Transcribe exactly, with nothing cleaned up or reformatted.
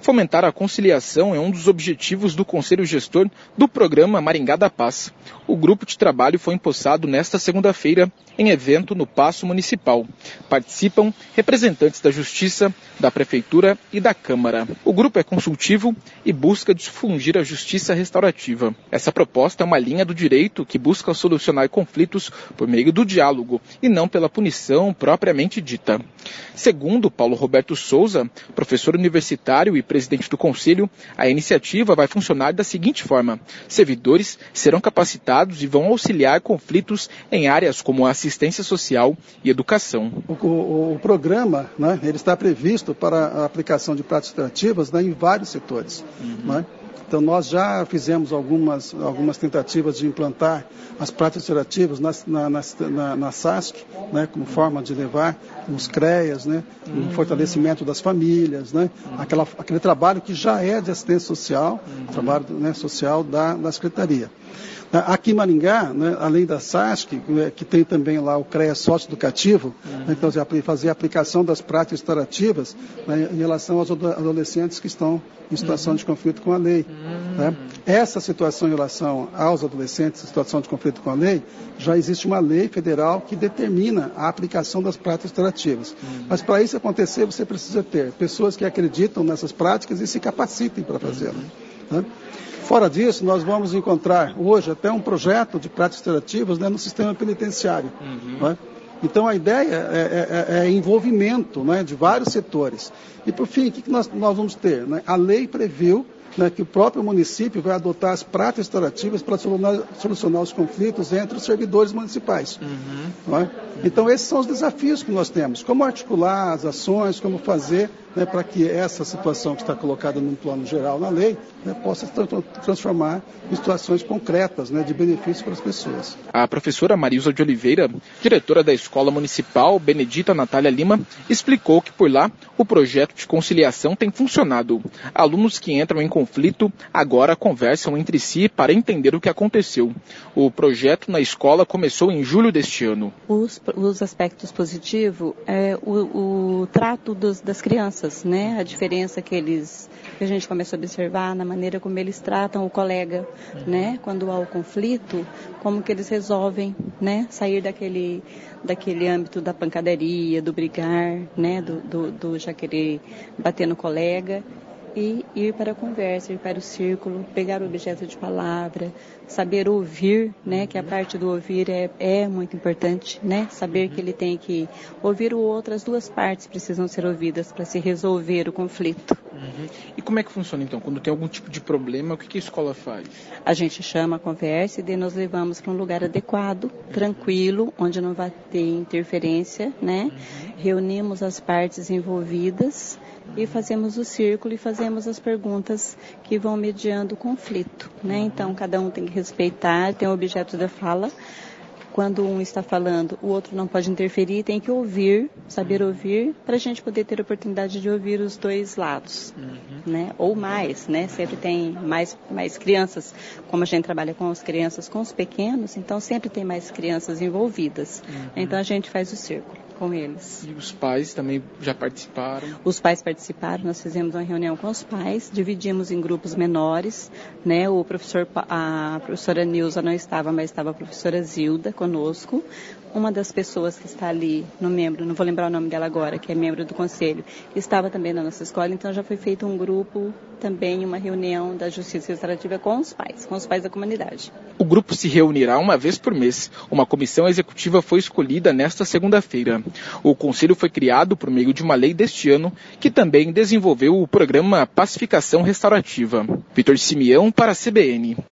Fomentar a conciliação é um dos objetivos do Conselho Gestor do programa Maringá da Paz. O grupo de trabalho foi empossado nesta segunda-feira em evento no Paço Municipal. Participam representantes da Justiça, da Prefeitura e da Câmara. O grupo é consultivo e busca difundir a justiça restaurativa. Essa proposta é uma linha do direito que busca solucionar conflitos por meio do diálogo e não pela punição propriamente dita. Segundo Paulo Roberto Souza, professor universitário e presidente do Conselho, a iniciativa vai funcionar da seguinte forma: servidores serão capacitados e vão auxiliar conflitos em áreas como assistência social e educação. O, o, o programa, né, ele está previsto para a aplicação de práticas restaurativas, né, em vários setores. Uhum. Né? Então, nós já fizemos algumas, algumas tentativas de implantar as práticas restaurativas na, na, na, na S A S C, né, como forma de levar os CREAS, né, uhum. o fortalecimento das famílias, né, uhum. aquela, aquele trabalho que já é de assistência social, uhum. trabalho, né, social da, da Secretaria. Aqui em Maringá, né, além da S A S C, que tem também lá o CREAS socioeducativo, uhum. né, então fazer a aplicação das práticas restaurativas, né, em relação aos adolescentes que estão em situação uhum. de conflito com a lei. Uhum. Né. Essa situação em relação aos adolescentes em situação de conflito com a lei, já existe uma lei federal que determina a aplicação das práticas restaurativas. Uhum. Mas para isso acontecer, você precisa ter pessoas que acreditam nessas práticas e se capacitem para fazê-lo. Uhum. Né. Fora disso, nós vamos encontrar hoje até um projeto de práticas restaurativas, né, no sistema penitenciário. Uhum. Né? Então, a ideia é, é, é envolvimento, né, de vários setores. E, por fim, o que nós, nós vamos ter? Né? A lei previu, né, que o próprio município vai adotar as práticas restaurativas para solucionar, solucionar os conflitos entre os servidores municipais. Uhum. Né? Então, esses são os desafios que nós temos. Como articular as ações, como fazer, né, para que essa situação que está colocada num plano geral na lei, né, possa se transformar em situações concretas, né, de benefício para as pessoas. A professora Marilza de Oliveira, diretora da Escola Municipal Benedita Natália Lima, explicou que por lá o projeto de conciliação tem funcionado. Alunos que entram em conflito agora conversam entre si para entender o que aconteceu. O projeto na escola começou em julho deste ano. Os, os aspectos positivos é o, o trato dos, das crianças, né? A diferença que eles, que a gente começou a observar na maneira como eles tratam o colega, né? Quando há o conflito, como que eles resolvem, né? Sair daquele, daquele âmbito da pancadaria, do brigar, né? Do, do, do já querer bater no colega. E ir para a conversa, ir para o círculo, pegar o objeto de palavra, saber ouvir, né, que a parte do ouvir é, é muito importante, né, saber que ele tem que ouvir o outro, as duas partes precisam ser ouvidas para se resolver o conflito. Uhum. E como é que funciona então? Quando tem algum tipo de problema, o que, que a escola faz? A gente chama a conversa e daí nós levamos para um lugar adequado, tranquilo, onde não vai ter interferência, né, uhum. reunimos as partes envolvidas, e fazemos o círculo e fazemos as perguntas que vão mediando o conflito, né? Então, cada um tem que respeitar, tem o objeto da fala. Quando um está falando, o outro não pode interferir, tem que ouvir, saber ouvir, para a gente poder ter a oportunidade de ouvir os dois lados, uhum. né? Ou mais, né? Sempre tem mais, mais crianças, como a gente trabalha com as crianças, com os pequenos, então sempre tem mais crianças envolvidas. Uhum. Então, a gente faz o círculo com eles. E os pais também já participaram? Os pais participaram, nós fizemos uma reunião com os pais, dividimos em grupos menores, né? O professor, a professora Nilza não estava, mas estava a professora Zilda conosco. Uma das pessoas que está ali, no membro, não vou lembrar o nome dela agora, que é membro do conselho, estava também na nossa escola, então já foi feito um grupo, também uma reunião da Justiça Restaurativa com os pais, com os pais da comunidade. O grupo se reunirá uma vez por mês. Uma comissão executiva foi escolhida nesta segunda-feira. O conselho foi criado por meio de uma lei deste ano, que também desenvolveu o programa Pacificação Restaurativa. Vitor Simeão para a C B N.